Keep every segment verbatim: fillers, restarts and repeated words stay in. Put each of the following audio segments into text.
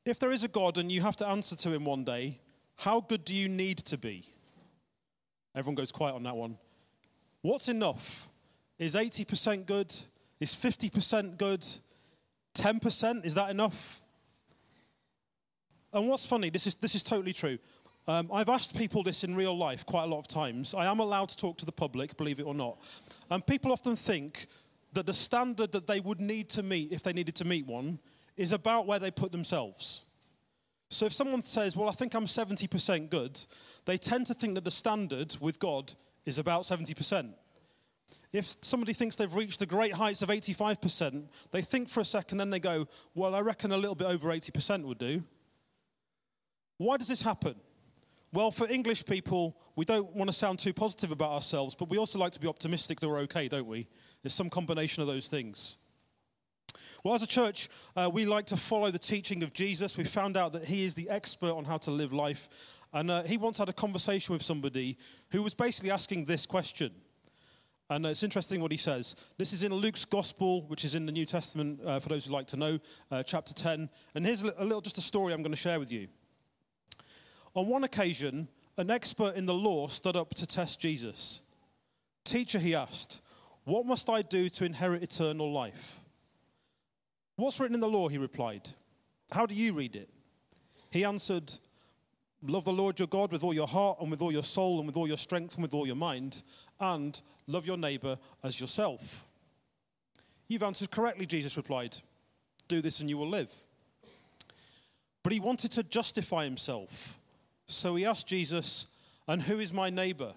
If there is a God and you have to answer to him one day, how good do you need to be? Everyone goes quiet on that one. What's enough? Is eighty percent good? Is fifty percent good? ten percent? Is that enough? And what's funny, this is this is totally true. Um, I've asked people this in real life quite a lot of times. I am allowed to talk to the public, believe it or not. And people often think that the standard that they would need to meet, if they needed to meet one, is about where they put themselves. So if someone says, well, I think I'm seventy percent good, they tend to think that the standard with God is about seventy percent. If somebody thinks they've reached the great heights of eighty-five percent, they think for a second, then they go, well, I reckon a little bit over eighty percent would do. Why does this happen? Well, for English people, we don't want to sound too positive about ourselves, but we also like to be optimistic that we're okay, don't we? There's some combination of those things. Well, as a church, uh, we like to follow the teaching of Jesus. We found out that he is the expert on how to live life. And uh, he once had a conversation with somebody who was basically asking this question. And uh, it's interesting what he says. This is in Luke's Gospel, which is in the New Testament, uh, for those who like to know, uh, chapter ten. And here's a little, just a story I'm going to share with you. On one occasion, an expert in the law stood up to test Jesus. Teacher, he asked, what must I do to inherit eternal life? What's written in the law, he replied. How do you read it? He answered, love the Lord your God with all your heart and with all your soul and with all your strength and with all your mind, and love your neighbor as yourself. You've answered correctly, Jesus replied. Do this and you will live. But he wanted to justify himself. So he asked Jesus, and who is my neighbor?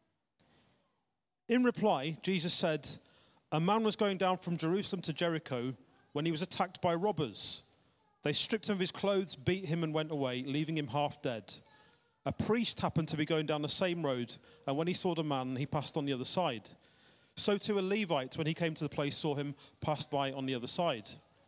In reply, Jesus said, a man was going down from Jerusalem to Jericho when he was attacked by robbers. They stripped him of his clothes, beat him, and went away, leaving him half dead. A priest happened to be going down the same road, and when he saw the man, he passed on the other side. So too a Levite, when he came to the place, saw him, passed by on the other side.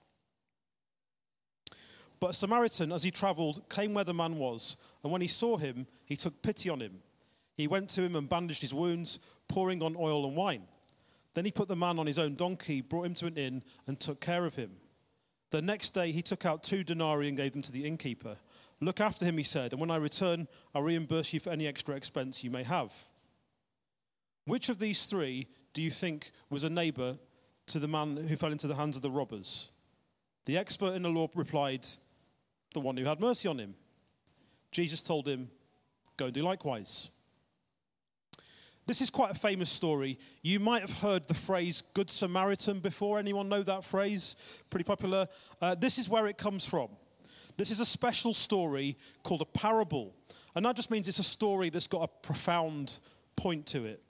But a Samaritan, as he traveled, came where the man was, and when he saw him, he took pity on him. He went to him and bandaged his wounds, pouring on oil and wine. Then he put the man on his own donkey, brought him to an inn, and took care of him. The next day he took out two denarii and gave them to the innkeeper. Look after him, he said, and when I return, I'll reimburse you for any extra expense you may have. Which of these three do you think was a neighbor to the man who fell into the hands of the robbers? The expert in the law replied, the one who had mercy on him. Jesus told him, go and do likewise. This is quite a famous story. You might have heard the phrase Good Samaritan before. Anyone know that phrase? Pretty popular. Uh, this is where it comes from. This is a special story called a parable. And that just means it's a story that's got a profound point to it.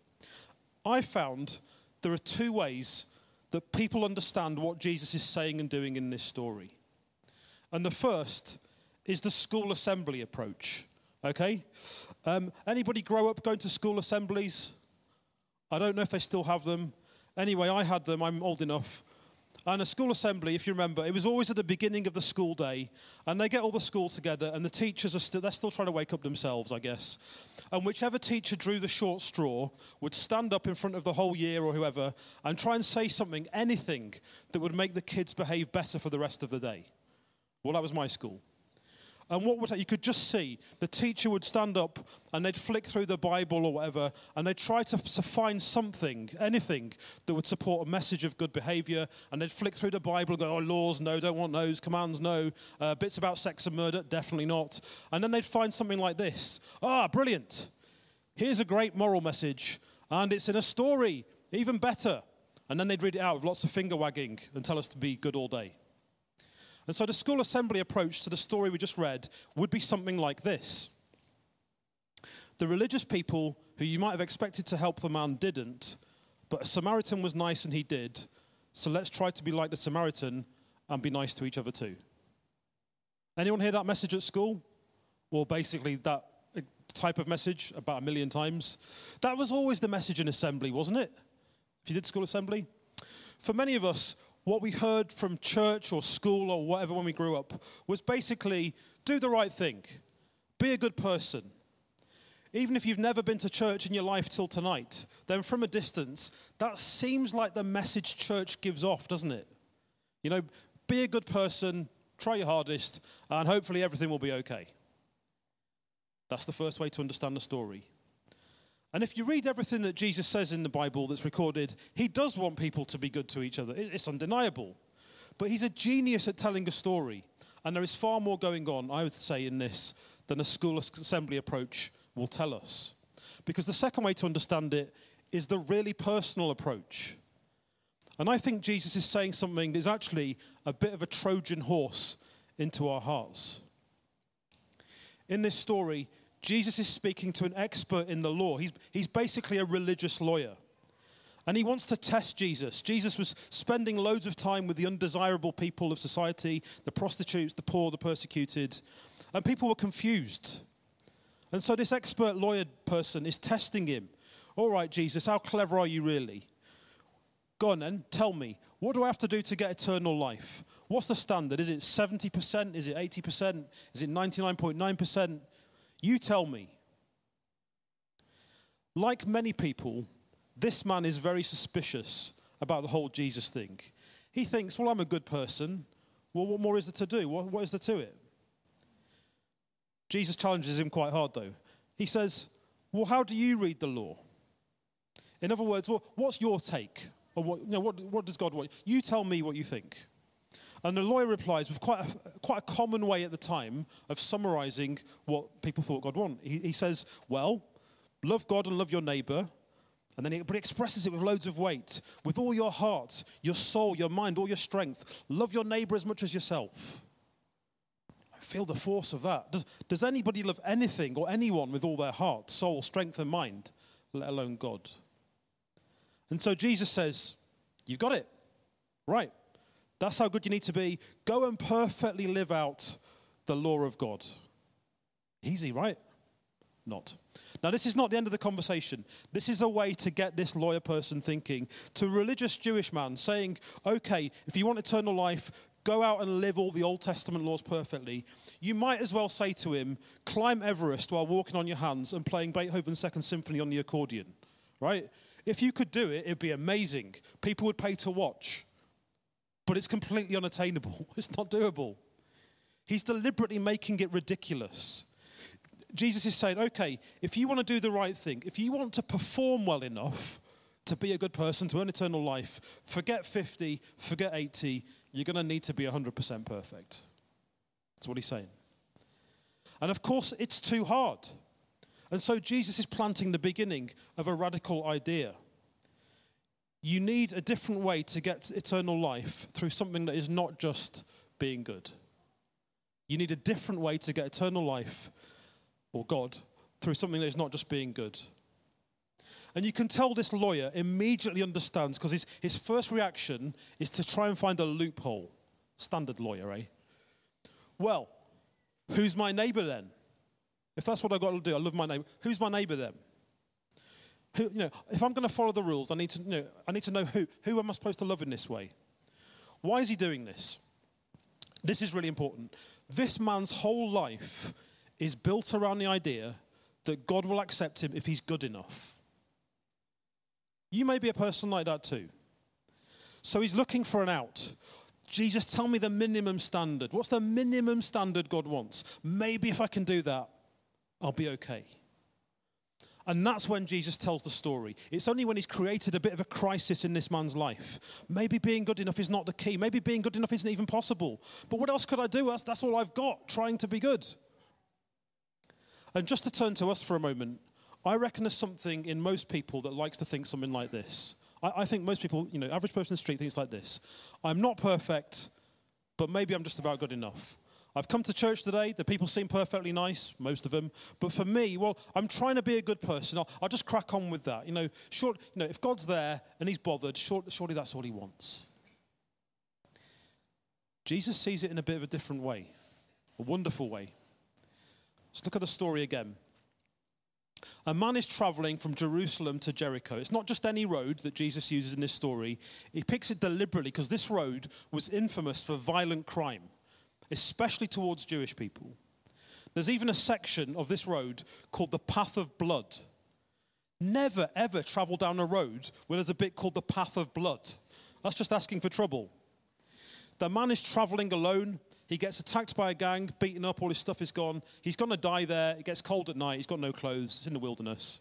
I found there are two ways that people understand what Jesus is saying and doing in this story. And the first is the school assembly approach, okay? Um, anybody grow up going to school assemblies? I don't know if they still have them. Anyway, I had them. I'm old enough. And a school assembly, if you remember, it was always at the beginning of the school day, and they get all the school together, and the teachers are still, they're still trying to wake up themselves, I guess. And whichever teacher drew the short straw would stand up in front of the whole year or whoever and try and say something, anything, that would make the kids behave better for the rest of the day. Well, that was my school. And what would you could just see, the teacher would stand up and they'd flick through the Bible or whatever, and they'd try to, to find something, anything, that would support a message of good behavior, and they'd flick through the Bible and go, oh, laws, no, don't want those, commands, no, uh, bits about sex and murder, definitely not. And then they'd find something like this. Ah, brilliant. Here's a great moral message, and it's in a story, even better. And then they'd read it out with lots of finger wagging and tell us to be good all day. And so the school assembly approach to the story we just read would be something like this. The religious people who you might have expected to help the man didn't, but a Samaritan was nice and he did, so let's try to be like the Samaritan and be nice to each other too. Anyone hear that message at school? Or basically that type of message about a million times? That was always the message in assembly, wasn't it? If you did school assembly? For many of us, what we heard from church or school or whatever when we grew up was basically, do the right thing. Be a good person. Even if you've never been to church in your life till tonight, then from a distance, that seems like the message church gives off, doesn't it? You know, be a good person, try your hardest, and hopefully everything will be okay. That's the first way to understand the story. And if you read everything that Jesus says in the Bible that's recorded, he does want people to be good to each other. It's undeniable. But he's a genius at telling a story. And there is far more going on, I would say, in this than a school assembly approach will tell us. Because the second way to understand it is the really personal approach. And I think Jesus is saying something that is actually a bit of a Trojan horse into our hearts. In this story, Jesus is speaking to an expert in the law. He's, he's basically a religious lawyer. And he wants to test Jesus. Jesus was spending loads of time with the undesirable people of society, the prostitutes, the poor, the persecuted. And people were confused. And so this expert lawyer person is testing him. All right, Jesus, how clever are you really? Go on then, tell me. What do I have to do to get eternal life? What's the standard? Is it seventy percent? Is it eighty percent? Is it ninety-nine point nine percent? You tell me. Like many people, this man is very suspicious about the whole Jesus thing. He thinks, well, I'm a good person. Well, what more is there to do? What, what is there to it? Jesus challenges him quite hard, though. He says, well, how do you read the law? In other words, well, what's your take? Or what, you know, what, what does God want? You tell me what you think. And the lawyer replies with quite a, quite a common way at the time of summarizing what people thought God wanted. He, he says, well, love God and love your neighbor. And then he, but he expresses it with loads of weight. With all your heart, your soul, your mind, all your strength. Love your neighbor as much as yourself. I feel the force of that. Does, does anybody love anything or anyone with all their heart, soul, strength, and mind, let alone God? And so Jesus says, you've got it. Right. That's how good you need to be. Go and perfectly live out the law of God. Easy, right? Not. Now, this is not the end of the conversation. This is a way to get this lawyer person thinking to a religious Jewish man saying, okay, if you want eternal life, go out and live all the Old Testament laws perfectly. You might as well say to him, climb Everest while walking on your hands and playing Beethoven's Second Symphony on the accordion, right? If you could do it, it'd be amazing. People would pay to watch. But it's completely unattainable. It's not doable. He's deliberately making it ridiculous. Jesus is saying, okay, if you want to do the right thing, if you want to perform well enough to be a good person, to earn eternal life, forget fifty, forget eighty, you're going to need to be one hundred percent perfect. That's what he's saying. And of course, it's too hard. And so Jesus is planting the beginning of a radical idea. You need a different way to get eternal life through something that is not just being good. You need a different way to get eternal life, or God, through something that is not just being good. And you can tell this lawyer immediately understands, because his, his first reaction is to try and find a loophole. Standard lawyer, eh? Well, who's my neighbor then? If that's what I've got to do, I love my neighbor. Who's my neighbor then? Who, you know, if I'm going to follow the rules, I need to, you know, I need to know who. Who am I supposed to love in this way? Why is he doing this? This is really important. This man's whole life is built around the idea that God will accept him if he's good enough. You may be a person like that too. So he's looking for an out. Jesus, tell me the minimum standard. What's the minimum standard God wants? Maybe if I can do that, I'll be okay. And that's when Jesus tells the story. It's only when he's created a bit of a crisis in this man's life. Maybe being good enough is not the key. Maybe being good enough isn't even possible. But what else could I do? That's, that's all I've got, trying to be good. And just to turn to us for a moment, I reckon there's something in most people that likes to think something like this. I, I think most people, you know, average person in the street thinks like this. I'm not perfect, but maybe I'm just about good enough. I've come to church today. The people seem perfectly nice, most of them. But for me, well, I'm trying to be a good person. I'll, I'll just crack on with that. You know, short, you know, if God's there and he's bothered, short, surely that's all he wants. Jesus sees it in a bit of a different way, a wonderful way. Let's look at the story again. A man is traveling from Jerusalem to Jericho. It's not just any road that Jesus uses in this story. He picks it deliberately because this road was infamous for violent crime, especially towards Jewish people. There's even a section of this road called the Path of Blood. Never, ever travel down a road where there's a bit called the Path of Blood. That's just asking for trouble. The man is traveling alone. He gets attacked by a gang, beaten up, all his stuff is gone. He's going to die there. It gets cold at night. He's got no clothes. It's in the wilderness.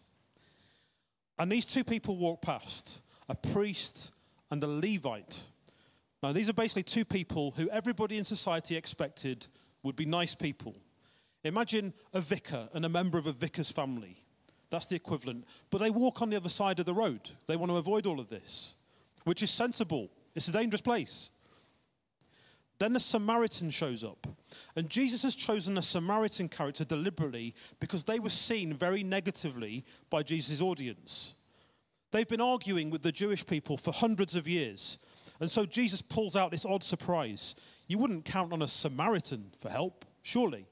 And these two people walk past, a priest and a Levite. Now, these are basically two people who everybody in society expected would be nice people. Imagine a vicar and a member of a vicar's family. That's the equivalent. But they walk on the other side of the road. They want to avoid all of this, which is sensible. It's a dangerous place. Then the Samaritan shows up. And Jesus has chosen a Samaritan character deliberately because they were seen very negatively by Jesus' audience. They've been arguing with the Jewish people for hundreds of years. And so Jesus pulls out this odd surprise. You wouldn't count on a Samaritan for help, surely.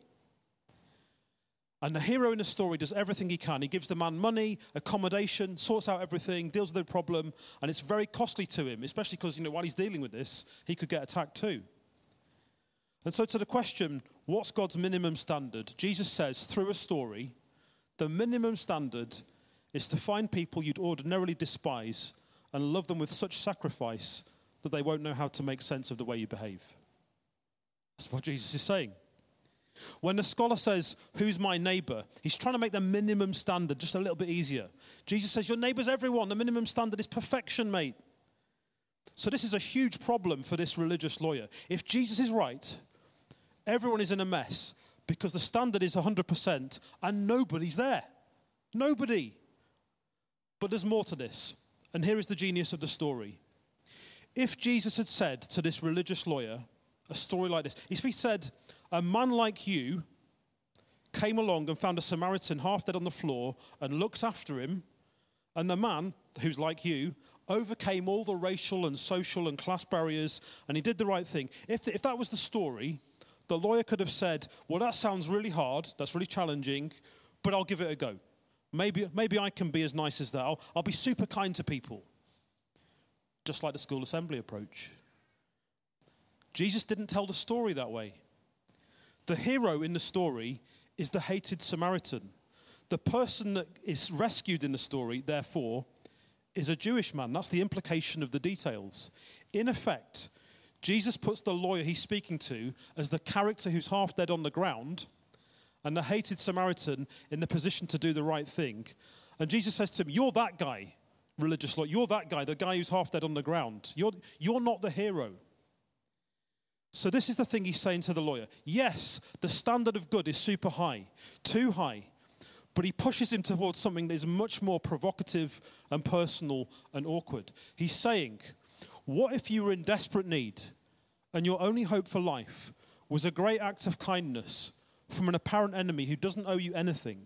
And the hero in the story does everything he can. He gives the man money, accommodation, sorts out everything, deals with the problem, and it's very costly to him, especially because, you know, while he's dealing with this, he could get attacked too. And so to the question, what's God's minimum standard? Jesus says, through a story, the minimum standard is to find people you'd ordinarily despise and love them with such sacrifice that they won't know how to make sense of the way you behave. That's what Jesus is saying. When the scholar says, who's my neighbor? He's trying to make the minimum standard just a little bit easier. Jesus says, your neighbor's everyone. The minimum standard is perfection, mate. So this is a huge problem for this religious lawyer. If Jesus is right, everyone is in a mess because the standard is one hundred percent and nobody's there. Nobody. But there's more to this. And here is the genius of the story. If Jesus had said to this religious lawyer a story like this, if he said, a man like you came along and found a Samaritan half dead on the floor and looked after him, and the man, who's like you, overcame all the racial and social and class barriers, and he did the right thing. If, if that was the story, the lawyer could have said, well, that sounds really hard, that's really challenging, but I'll give it a go. Maybe, maybe I can be as nice as that. I'll, I'll be super kind to people. Just like the school assembly approach. Jesus didn't tell the story that way. The hero in the story is the hated Samaritan. The person that is rescued in the story, therefore, is a Jewish man. That's the implication of the details. In effect, Jesus puts the lawyer he's speaking to as the character who's half dead on the ground and the hated Samaritan in the position to do the right thing. And Jesus says to him, you're that guy, religious lawyer. You're that guy, the guy who's half dead on the ground. You're, you're not the hero. So this is the thing he's saying to the lawyer. Yes, the standard of good is super high, too high, but he pushes him towards something that is much more provocative and personal and awkward. He's saying, what if you were in desperate need and your only hope for life was a great act of kindness from an apparent enemy who doesn't owe you anything?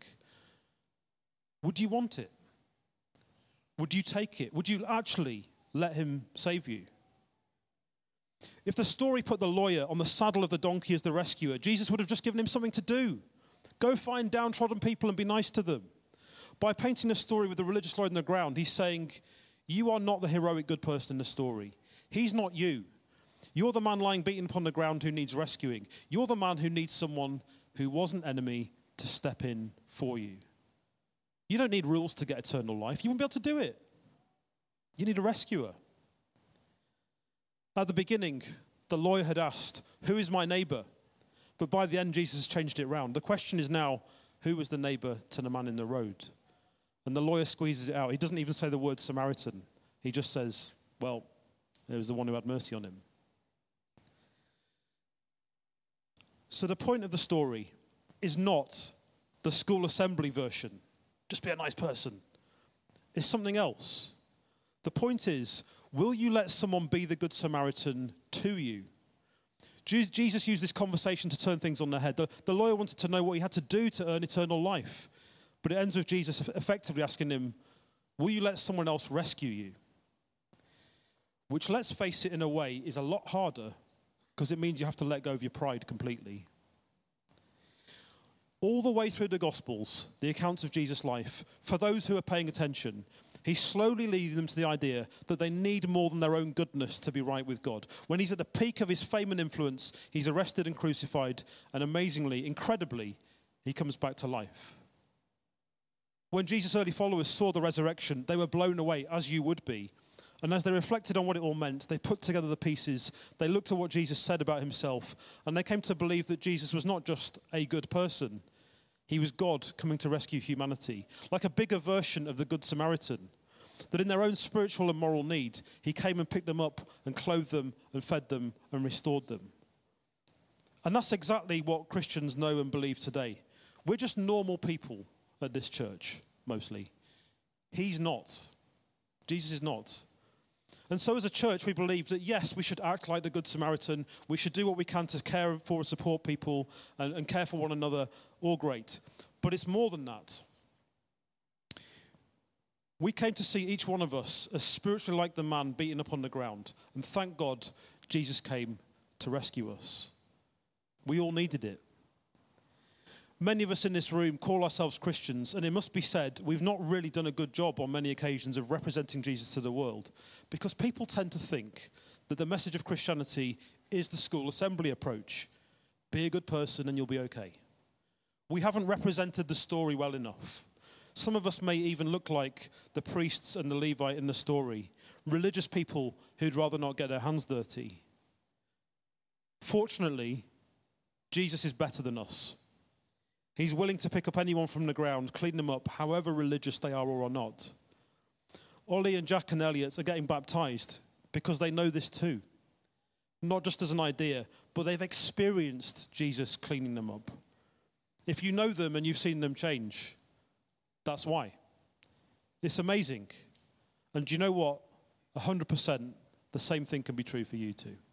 Would you want it? Would you take it? Would you actually let him save you? If the story put the lawyer on the saddle of the donkey as the rescuer, Jesus would have just given him something to do. Go find downtrodden people and be nice to them. By painting a story with the religious lawyer on the ground, he's saying, you are not the heroic good person in the story. He's not you. You're the man lying beaten upon the ground who needs rescuing. You're the man who needs someone who was an enemy to step in for you. You don't need rules to get eternal life. You won't be able to do it. You need a rescuer. At the beginning, the lawyer had asked, who is my neighbor? But by the end, Jesus has changed it around. The question is now, who was the neighbor to the man in the road? And the lawyer squeezes it out. He doesn't even say the word Samaritan. He just says, well, it was the one who had mercy on him. So the point of the story is not the school assembly version. Just be a nice person. It's something else. The point is, will you let someone be the Good Samaritan to you? Jesus used this conversation to turn things on their head. The, the lawyer wanted to know what he had to do to earn eternal life. But it ends with Jesus effectively asking him, will you let someone else rescue you? Which, let's face it, in a way, is a lot harder because it means you have to let go of your pride completely. All the way through the Gospels, the accounts of Jesus' life, for those who are paying attention, he's slowly leading them to the idea that they need more than their own goodness to be right with God. When he's at the peak of his fame and influence, he's arrested and crucified, and amazingly, incredibly, he comes back to life. When Jesus' early followers saw the resurrection, they were blown away, as you would be. And as they reflected on what it all meant, they put together the pieces, they looked at what Jesus said about himself, and they came to believe that Jesus was not just a good person. He was God coming to rescue humanity, like a bigger version of the Good Samaritan. That in their own spiritual and moral need, he came and picked them up and clothed them and fed them and restored them. And that's exactly what Christians know and believe today. We're just normal people at this church, mostly. He's not. Jesus is not. And so as a church, we believe that, yes, we should act like the Good Samaritan. We should do what we can to care for and support people and, and care for one another. All great. But it's more than that. We came to see each one of us as spiritually like the man beaten up on the ground. And thank God Jesus came to rescue us. We all needed it. Many of us in this room call ourselves Christians, and it must be said, we've not really done a good job on many occasions of representing Jesus to the world, because people tend to think that the message of Christianity is the school assembly approach. Be a good person and you'll be okay. We haven't represented the story well enough. Some of us may even look like the priests and the Levite in the story, religious people who'd rather not get their hands dirty. Fortunately, Jesus is better than us. He's willing to pick up anyone from the ground, clean them up, however religious they are or are not. Ollie and Jack and Elliot are getting baptized because they know this too. Not just as an idea, but they've experienced Jesus cleaning them up. If you know them and you've seen them change, that's why. It's amazing. And do you know what? one hundred percent the same thing can be true for you too.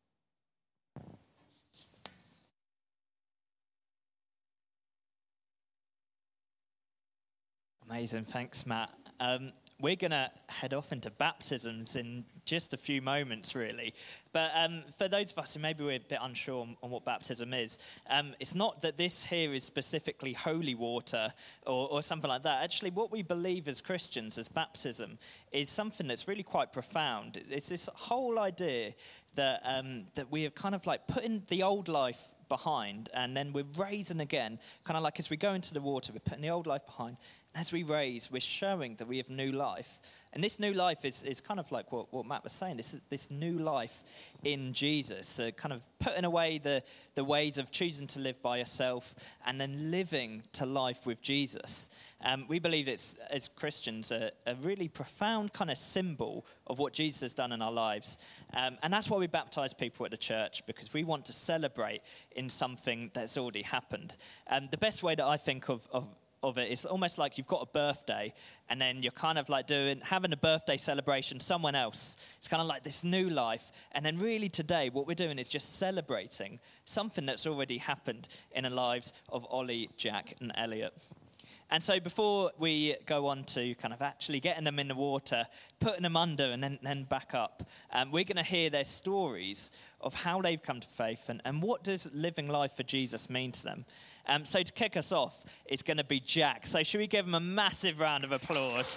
Amazing, thanks, Matt. Um, we're going to head off into baptisms in just a few moments, really. But um, for those of us who maybe we're a bit unsure on, on what baptism is, um, it's not that this here is specifically holy water or, or something like that. Actually, what we believe as Christians as baptism is something that's really quite profound. It's this whole idea that um, that we are kind of like putting the old life behind, and then we're raising again, kind of like as we go into the water, we're putting the old life behind. As we raise, we're showing that we have new life. And this new life is, is kind of like what, what Matt was saying. This is this new life in Jesus, uh, kind of putting away the, the ways of choosing to live by yourself and then living to life with Jesus. Um, we believe it's, as Christians, a, a really profound kind of symbol of what Jesus has done in our lives. Um, and that's why we baptize people at the church, because we want to celebrate in something that's already happened. Um, the best way that I think of, of of it. It's almost like you've got a birthday and then you're kind of like doing, having a birthday celebration, someone else. It's kind of like this new life. And then really today, what we're doing is just celebrating something that's already happened in the lives of Ollie, Jack, and Elliot. And so before we go on to kind of actually getting them in the water, putting them under and then, then back up, um, we're going to hear their stories of how they've come to faith and, and what does living life for Jesus mean to them. Um, so to kick us off, it's going to be Jack. So should we give him a massive round of applause?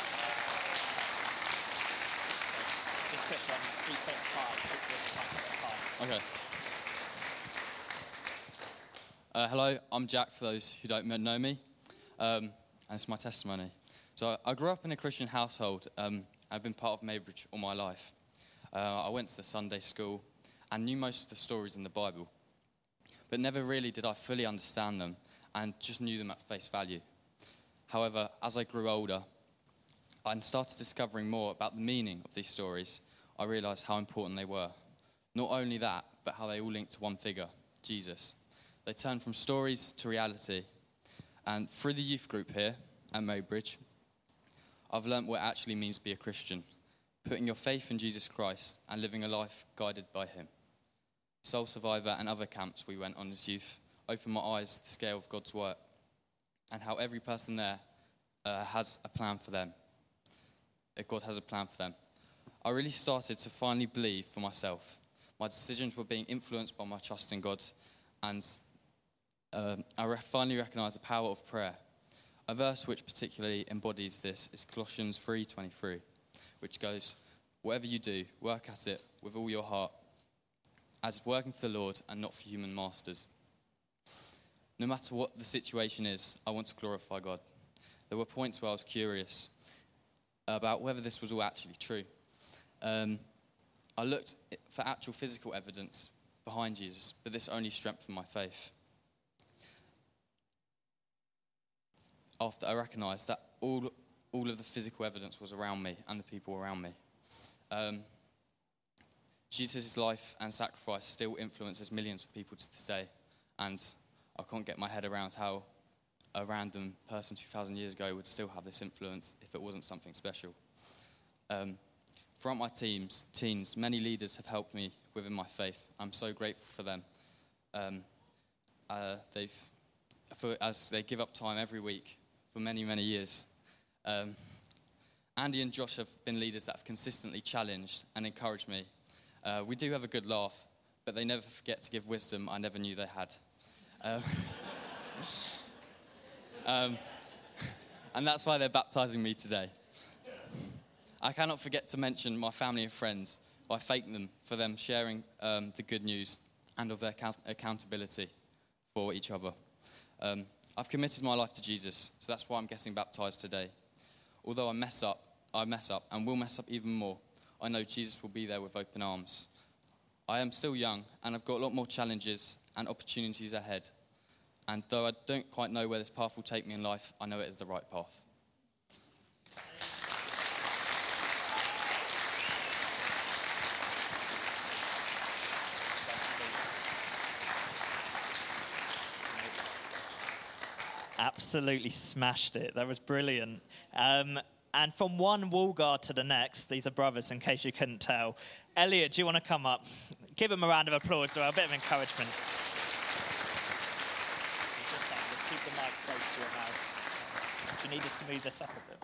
Just quick one. Keep it high. Okay. Uh, hello, I'm Jack, for those who don't know me. Um, and it's my testimony. So I grew up in a Christian household. Um, I've been part of Maybridge all my life. Uh, I went to the Sunday school and knew most of the stories in the Bible, but never really did I fully understand them and just knew them at face value. However, as I grew older and started discovering more about the meaning of these stories, I realised how important they were. Not only that, but how they all linked to one figure, Jesus. They turned from stories to reality. And through the youth group here at Maybridge, I've learnt what it actually means to be a Christian, putting your faith in Jesus Christ and living a life guided by him. Soul Survivor and other camps we went on as youth opened my eyes to the scale of God's work and how every person there uh, has a plan for them. That God has a plan for them. I really started to finally believe for myself. My decisions were being influenced by my trust in God, and uh, I re- finally recognised the power of prayer. A verse which particularly embodies this is Colossians three twenty-three, which goes, "Whatever you do, work at it with all your heart, as working for the Lord and not for human masters." No matter what the situation is, I want to glorify God. There were points where I was curious about whether this was all actually true. Um, I looked for actual physical evidence behind Jesus, but this only strengthened my faith. After I recognised that all all of the physical evidence was around me and the people around me. Um, Jesus' life and sacrifice still influences millions of people to this day, and I can't get my head around how a random person two thousand years ago would still have this influence if it wasn't something special. Um, throughout my teams, teens, many leaders have helped me within my faith. I'm so grateful for them. Um, uh, they've, for, as they give up time every week for many, many years. Um, Andy and Josh have been leaders that have consistently challenged and encouraged me. Uh, we do have a good laugh, but they never forget to give wisdom I never knew they had. Um, um, and that's why they're baptizing me today. I cannot forget to mention my family and friends. I thank them for them sharing um, the good news and of their account- accountability for each other. Um, I've committed my life to Jesus, so that's why I'm getting baptized today. Although I mess up, I mess up and will mess up even more, I know Jesus will be there with open arms. I am still young, and I've got a lot more challenges and opportunities ahead. And though I don't quite know where this path will take me in life, I know it is the right path. Absolutely smashed it. That was brilliant. Um, and from one wall guard to the next, these are brothers in case you couldn't tell. Elliot, do you want to come up? Give him a round of applause or a bit of encouragement. Just, uh, just keep the mic close to your mouth. Do you need us to move this up a bit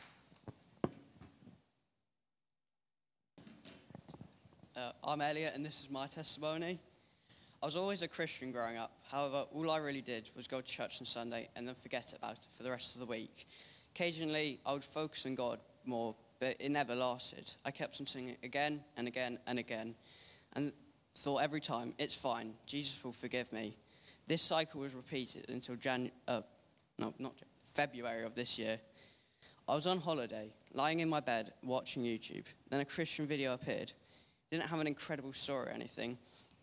more? Uh, I'm Elliot, and this is my testimony. I was always a Christian growing up. However, all I really did was go to church on Sunday and then forget about it for the rest of the week. Occasionally, I would focus on God more, but it never lasted. I kept on singing again and again and again, and thought every time, it's fine, Jesus will forgive me. This cycle was repeated until Jan- uh, no, not Jan- February of this year. I was on holiday, lying in my bed, watching YouTube. Then a Christian video appeared. Didn't have an incredible story or anything,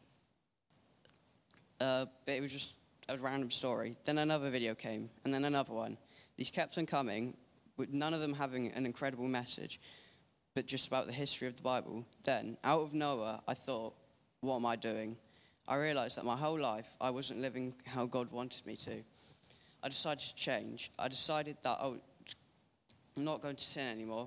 uh, but it was just a random story. Then another video came, and then another one. These kept on coming, with none of them having an incredible message, but just about the history of the Bible. Then, out of nowhere, I thought, what am I doing? I realized that my whole life, I wasn't living how God wanted me to. I decided to change. I decided that oh, I'm not going to sin anymore.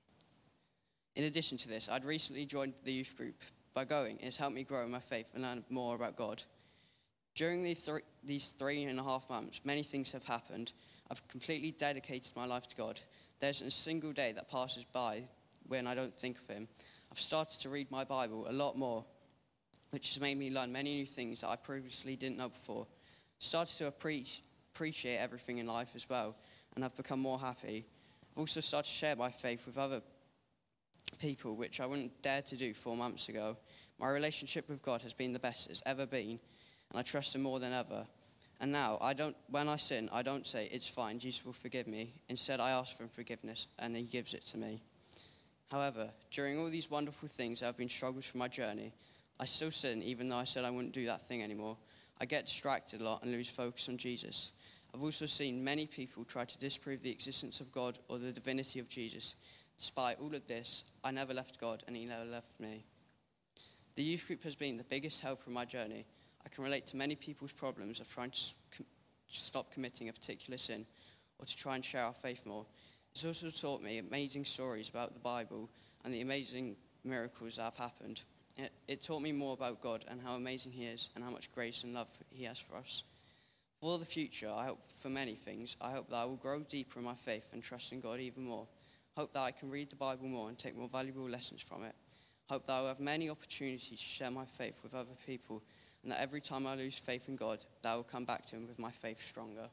In addition to this, I'd recently joined the youth group. By going, it's helped me grow in my faith and learn more about God. During these three, these three and a half months, many things have happened. I've completely dedicated my life to God. There isn't a single day that passes by when I don't think of him. I've started to read my Bible a lot more, which has made me learn many new things that I previously didn't know before. Started to appreciate appreciate everything in life as well, and I've become more happy. I've also started to share my faith with other people, which I wouldn't dare to do four months ago. My relationship with God has been the best it's ever been, and I trust him more than ever. And now, I don't. when I sin, I don't say, it's fine, Jesus will forgive me. Instead, I ask for forgiveness, and he gives it to me. However, during all these wonderful things that have been struggles for my journey, I still sin, even though I said I wouldn't do that thing anymore. I get distracted a lot and lose focus on Jesus. I've also seen many people try to disprove the existence of God or the divinity of Jesus. Despite all of this, I never left God, and he never left me. The youth group has been the biggest helper in my journey. I can relate to many people's problems of trying to stop committing a particular sin or to try and share our faith more. It's also taught me amazing stories about the Bible and the amazing miracles that have happened. It, it taught me more about God and how amazing he is and how much grace and love he has for us. For the future, I hope for many things. I hope that I will grow deeper in my faith and trust in God even more. I hope that I can read the Bible more and take more valuable lessons from it. I hope that I will have many opportunities to share my faith with other people, and that every time I lose faith in God, that I will come back to him with my faith stronger.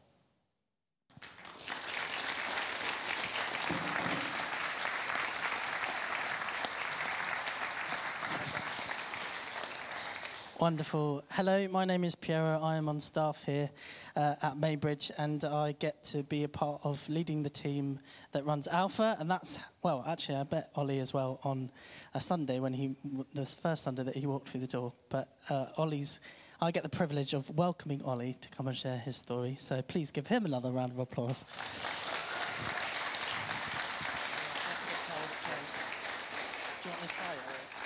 Wonderful. Hello, my name is Piero. I am on staff here uh, at Maybridge, and I get to be a part of leading the team that runs Alpha. And that's, well, actually, I met Ollie as well on a Sunday when he, the first Sunday that he walked through the door. But uh, Ollie's, I get the privilege of welcoming Ollie to come and share his story. So please give him another round of applause. Do you want this higher?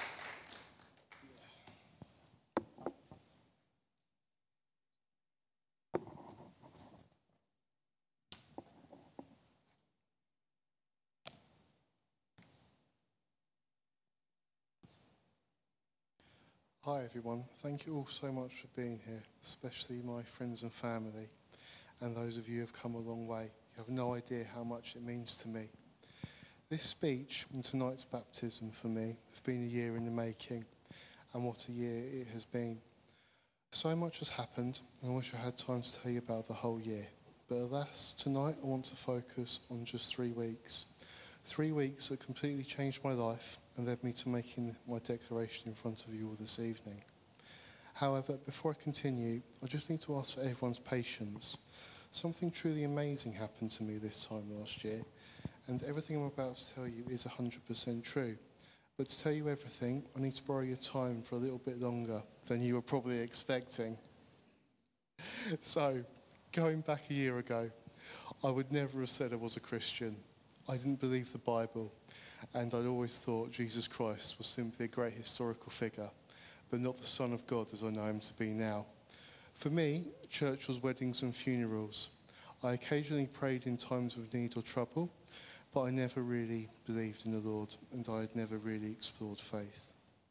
Hi everyone, thank you all so much for being here, especially my friends and family, and those of you who have come a long way. You have no idea how much it means to me. This speech and tonight's baptism for me have been a year in the making, and what a year it has been. So much has happened, and I wish I had time to tell you about the whole year. But alas, tonight I want to focus on just three weeks. Three weeks that completely changed my life and led me to making my declaration in front of you all this evening. However, before I continue, I just need to ask for everyone's patience. Something truly amazing happened to me this time last year, and everything I'm about to tell you is one hundred percent true. But to tell you everything, I need to borrow your time for a little bit longer than you were probably expecting. So, going back a year ago, I would never have said I was a Christian. I didn't believe the Bible, and I'd always thought Jesus Christ was simply a great historical figure, but not the Son of God as I know him to be now. For me, church was weddings and funerals. I occasionally prayed in times of need or trouble, but I never really believed in the Lord, and I had never really explored faith.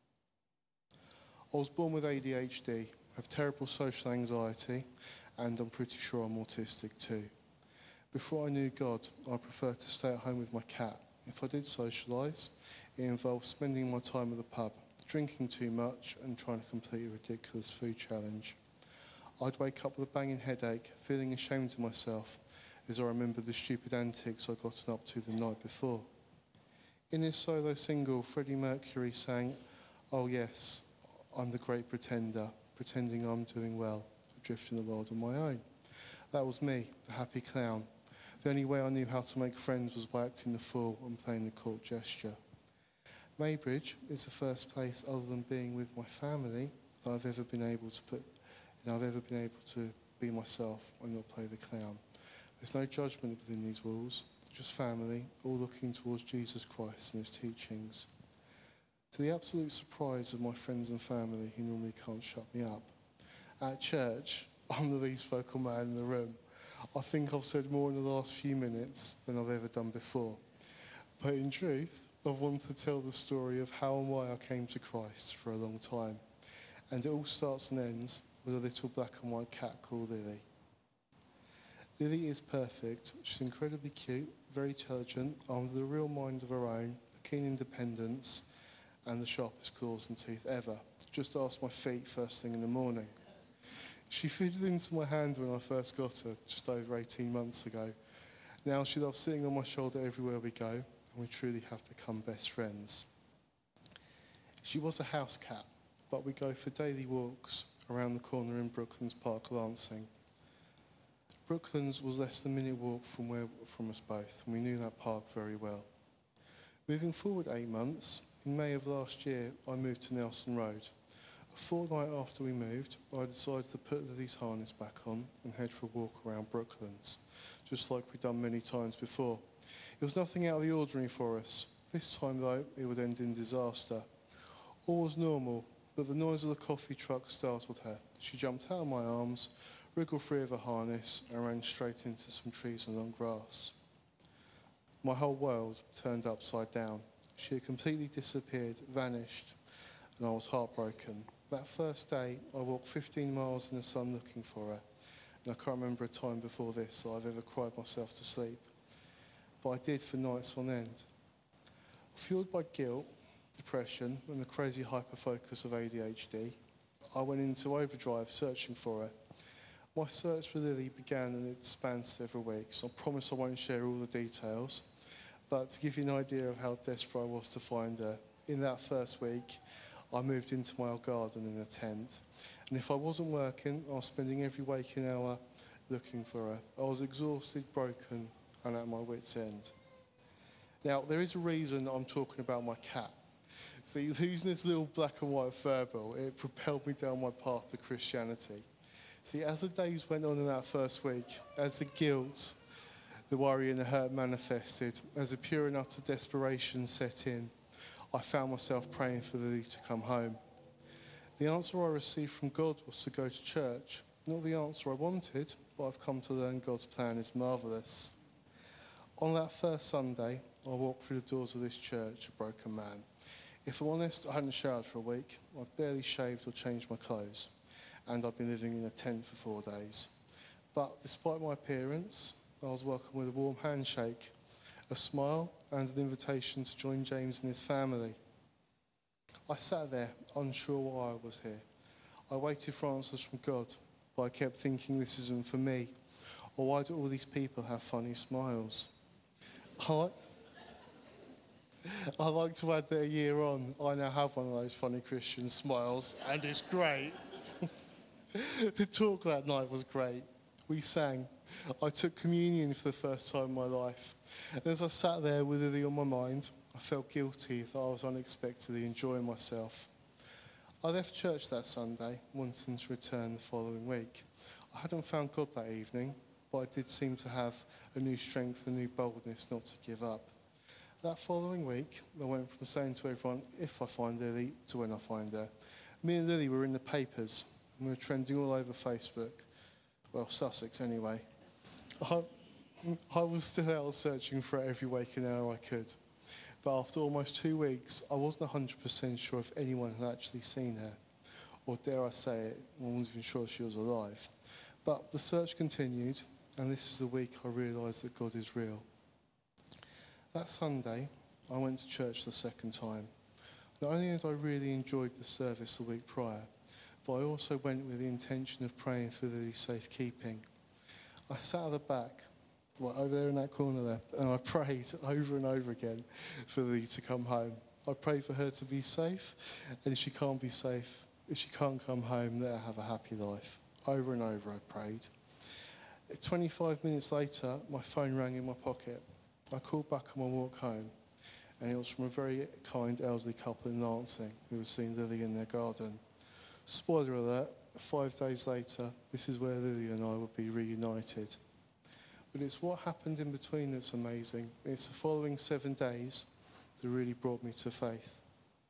I was born with A D H D, have terrible social anxiety, and I'm pretty sure I'm autistic too. Before I knew God, I preferred to stay at home with my cat. If I did socialise, it involved spending my time at the pub, drinking too much and trying to complete a ridiculous food challenge. I'd wake up with a banging headache, feeling ashamed of myself, as I remembered the stupid antics I'd gotten up to the night before. In his solo single, Freddie Mercury sang, "Oh yes, I'm the great pretender, pretending I'm doing well, adrift in the world on my own." That was me, the happy clown. The only way I knew how to make friends was by acting the fool and playing the court gesture. Maybridge is the first place, other than being with my family, that I've ever been able to put, you know, I've ever been able to be myself and not play the clown. There's no judgment within these walls, just family, all looking towards Jesus Christ and his teachings. To the absolute surprise of my friends and family who normally can't shut me up, at church, I'm the least vocal man in the room. I think I've said more in the last few minutes than I've ever done before. But in truth, I've wanted to tell the story of how and why I came to Christ for a long time. And it all starts and ends with a little black and white cat called Lily. Lily is perfect. She's incredibly cute, very intelligent, armed with a real mind of her own, a keen independence, and the sharpest claws and teeth ever. Just ask my feet first thing in the morning. She fitted into my hand when I first got her, just over eighteen months ago. Now she loves sitting on my shoulder everywhere we go, and we truly have become best friends. She was a house cat, but we go for daily walks around the corner in Brooklands Park, Lancing. Brooklands was less than a minute walk from where from us both, and we knew that park very well. Moving forward eight months, in May of last year, I moved to Nelson Road. A fortnight after we moved, I decided to put Lily's harness back on and head for a walk around Brooklands, just like we'd done many times before. It was nothing out of the ordinary for us. This time, though, it would end in disaster. All was normal, but the noise of the coffee truck startled her. She jumped out of my arms, wriggled free of her harness, and ran straight into some trees and long grass. My whole world turned upside down. She had completely disappeared, vanished, and I was heartbroken. That first day, I walked fifteen miles in the sun looking for her, and I can't remember a time before this that I've ever cried myself to sleep. But I did for nights on end. Fueled by guilt, depression, and the crazy hyperfocus of A D H D, I went into overdrive searching for her. My search for Lily began and it spanned several weeks. I promise I won't share all the details, but to give you an idea of how desperate I was to find her, in that first week, I moved into my old garden in a tent. And if I wasn't working, I was spending every waking hour looking for her. I was exhausted, broken, and at my wits' end. Now, there is a reason I'm talking about my cat. See, losing this little black and white Furbill, it propelled me down my path to Christianity. See, as the days went on in that first week, as the guilt, the worry and the hurt manifested, as the pure and utter desperation set in, I found myself praying for Lily to come home. The answer I received from God was to go to church. Not the answer I wanted, but I've come to learn God's plan is marvellous. On that first Sunday, I walked through the doors of this church, a broken man. If I'm honest, I hadn't showered for a week. I'd barely shaved or changed my clothes. And I'd been living in a tent for four days. But despite my appearance, I was welcomed with a warm handshake, a smile, and an invitation to join James and his family. I sat there, unsure why I was here. I waited for answers from God, but I kept thinking this isn't for me. Or why do all these people have funny smiles? I, I like to add that a year on, I now have one of those funny Christian smiles, and it's great. The talk that night was great. We sang. I took communion for the first time in my life. And as I sat there with Lily on my mind, I felt guilty that I was unexpectedly enjoying myself. I left church that Sunday, wanting to return the following week. I hadn't found God that evening, but I did seem to have a new strength, a new boldness not to give up. That following week, I went from saying to everyone, if I find Lily, to when I find her. Me and Lily were in the papers, and we were trending all over Facebook. Well, Sussex anyway. I, I was still out searching for her every waking hour I could. But after almost two weeks, I wasn't one hundred percent sure if anyone had actually seen her. Or dare I say it, I wasn't even sure she was alive. But the search continued, and this is the week I realised that God is real. That Sunday, I went to church the second time. Not only had I really enjoyed the service the week prior, but I also went with the intention of praying for Lily's safekeeping. I sat at the back, right over there in that corner there, and I prayed over and over again for Lily to come home. I prayed for her to be safe, and if she can't be safe, if she can't come home, let her have a happy life. Over and over I prayed. twenty-five minutes later, my phone rang in my pocket. I called back on my walk home, and it was from a very kind elderly couple in Lancing who was seeing Lily in their garden. Spoiler alert, five days later, this is where Lily and I would be reunited. But it's what happened in between that's amazing. It's the following seven days that really brought me to faith.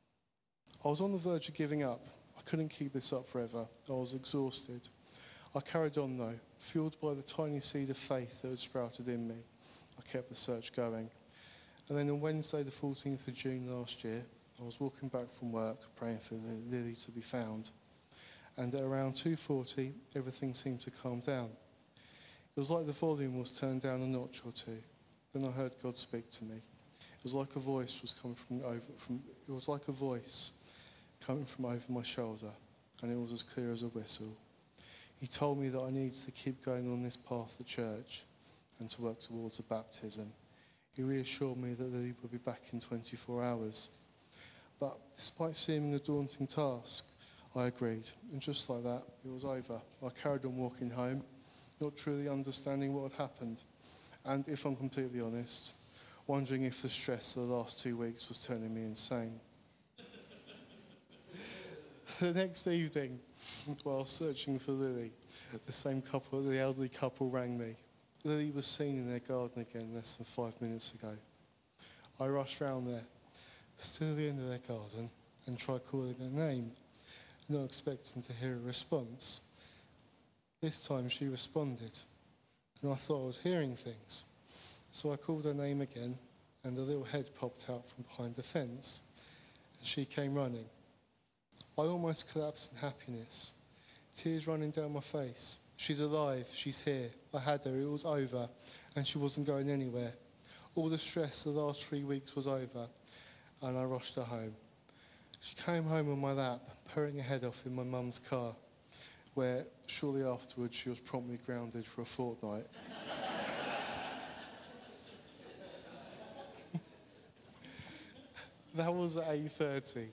I was on the verge of giving up. I couldn't keep this up forever. I was exhausted. I carried on though, fueled by the tiny seed of faith that had sprouted in me. I kept the search going. And then on Wednesday, the fourteenth of June last year, I was walking back from work, praying for Lily to be found. And at around two forty, everything seemed to calm down. It was like the volume was turned down a notch or two. Then I heard God speak to me. It was like a voice was coming from over from it was like a voice coming from over my shoulder, and it was as clear as a whistle. He told me that I needed to keep going on this path to church and to work towards a baptism. He reassured me that Lily would be back in twenty-four hours. But despite seeming a daunting task, I agreed. And just like that, it was over. I carried on walking home, not truly understanding what had happened. And if I'm completely honest, wondering if the stress of the last two weeks was turning me insane. The next evening, while searching for Lily, the same couple, the elderly couple rang me. Lily was seen in their garden again less than five minutes ago. I rushed round there, stood at the end of their garden, and tried calling her name, not expecting to hear a response. This time she responded, and I thought I was hearing things. So I called her name again, and a little head popped out from behind the fence, and she came running. I almost collapsed in happiness, tears running down my face. She's alive, she's here, I had her, it was over, and she wasn't going anywhere. All the stress of the last three weeks was over, and I rushed her home. She came home on my lap, purring her head off in my mum's car, where shortly afterwards she was promptly grounded for a fortnight. That was at eight thirty.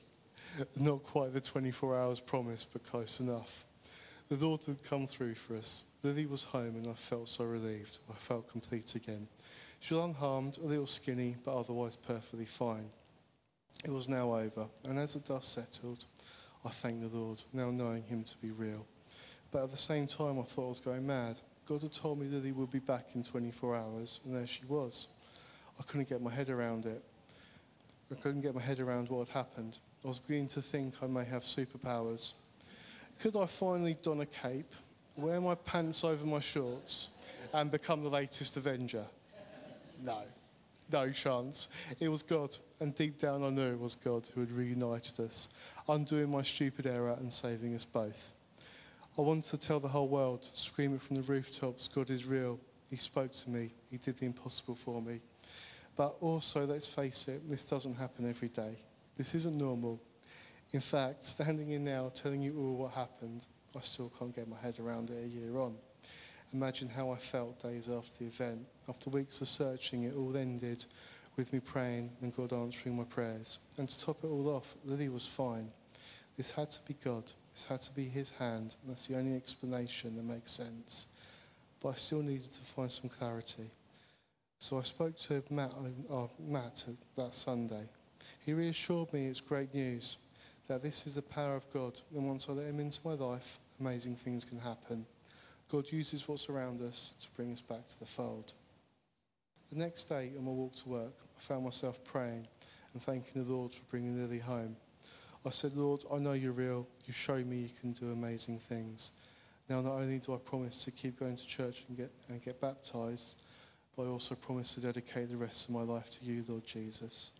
Not quite the twenty-four hours promised, but close enough. The Lord had come through for us. Lily was home and I felt so relieved. I felt complete again. She was unharmed, a little skinny, but otherwise perfectly fine. It was now over, and as the dust settled, I thanked the Lord, now knowing him to be real. But at the same time, I thought I was going mad. God had told me Lily would be back in twenty-four hours, and there she was. I couldn't get my head around it. I couldn't get my head around what had happened. I was beginning to think I may have superpowers. Could I finally don a cape, wear my pants over my shorts, and become the latest Avenger? No. No chance. It was God, and deep down I knew it was God who had reunited us, undoing my stupid error and saving us both. I wanted to tell the whole world, scream it from the rooftops, God is real. He spoke to me. He did the impossible for me. But also, let's face it, this doesn't happen every day. This isn't normal. In fact, standing here now telling you all what happened, I still can't get my head around it a year on. Imagine how I felt days after the event. After weeks of searching, it all ended with me praying and God answering my prayers. And to top it all off, Lily was fine. This had to be God. This had to be his hand. That's the only explanation that makes sense. But I still needed to find some clarity. So I spoke to Matt, uh, Matt that Sunday. He reassured me it's great news, that this is the power of God. And once I let him into my life, amazing things can happen. God uses what's around us to bring us back to the fold. The next day on my walk to work, I found myself praying and thanking the Lord for bringing Lily home. I said, Lord, I know you're real. You show me you can do amazing things. Now, not only do I promise to keep going to church and get, and get baptised, but I also promise to dedicate the rest of my life to you, Lord Jesus.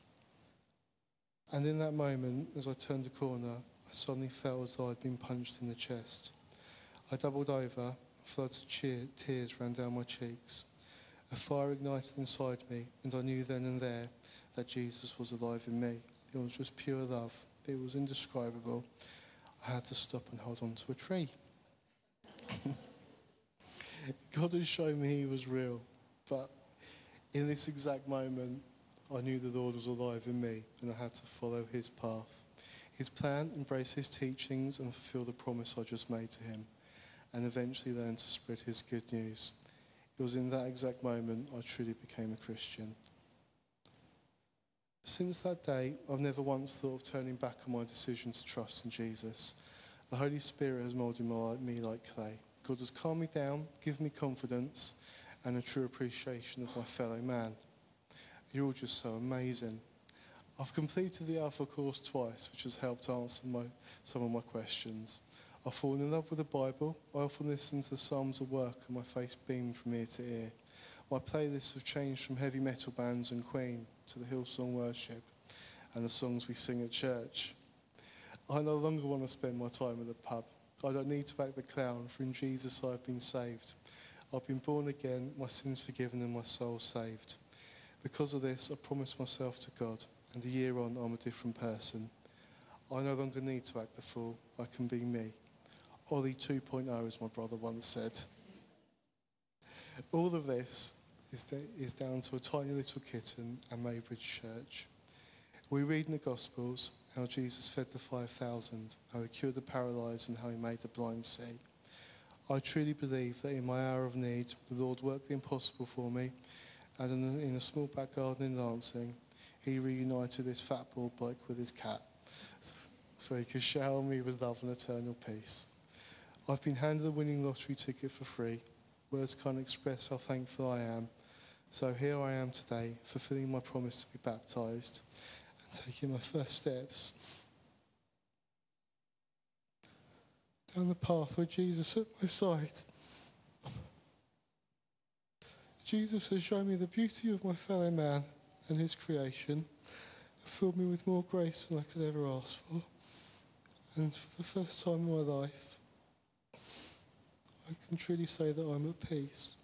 And in that moment, as I turned the corner, I suddenly felt as though I'd been punched in the chest. I doubled over. Floods of cheer, tears ran down my cheeks. A fire ignited inside me, and I knew then and there that Jesus was alive in me. It was just pure love. It was indescribable. I had to stop and hold on to a tree. God had shown me he was real, but in this exact moment, I knew the Lord was alive in me, and I had to follow his path. His plan, embrace his teachings, and fulfill the promise I just made to him, and eventually learn to spread his good news. It was in that exact moment I truly became a Christian. Since that day, I've never once thought of turning back on my decision to trust in Jesus. The Holy Spirit has moulded me like clay. God has calmed me down, given me confidence, and a true appreciation of my fellow man. You're all just so amazing. I've completed the Alpha course twice, which has helped answer my, some of my questions. I've fallen in love with the Bible. I often listen to the Psalms at work and my face beamed from ear to ear. My playlists have changed from heavy metal bands and Queen to the Hillsong worship and the songs we sing at church. I no longer want to spend my time at the pub. I don't need to act the clown, for in Jesus I've been saved. I've been born again, my sins forgiven and my soul saved. Because of this, I promised myself to God, and a year on I'm a different person. I no longer need to act the fool. I can be me. Ollie two point oh, as my brother once said. All of this is, da- is down to a tiny little kitten at Maybridge Church. We read in the Gospels how Jesus fed the five thousand, how he cured the paralysed and how he made the blind see. I truly believe that in my hour of need, the Lord worked the impossible for me, and in a, in a small back garden in Lancing, he reunited this fat bald bloke with his cat, so he could shower me with love and eternal peace. I've been handed a winning lottery ticket for free. Words can't express how thankful I am. So here I am today, fulfilling my promise to be baptised and taking my first steps down the path where Jesus at my side. Jesus has shown me the beauty of my fellow man and his creation, filled me with more grace than I could ever ask for. And for the first time in my life, I can truly say that I'm at peace.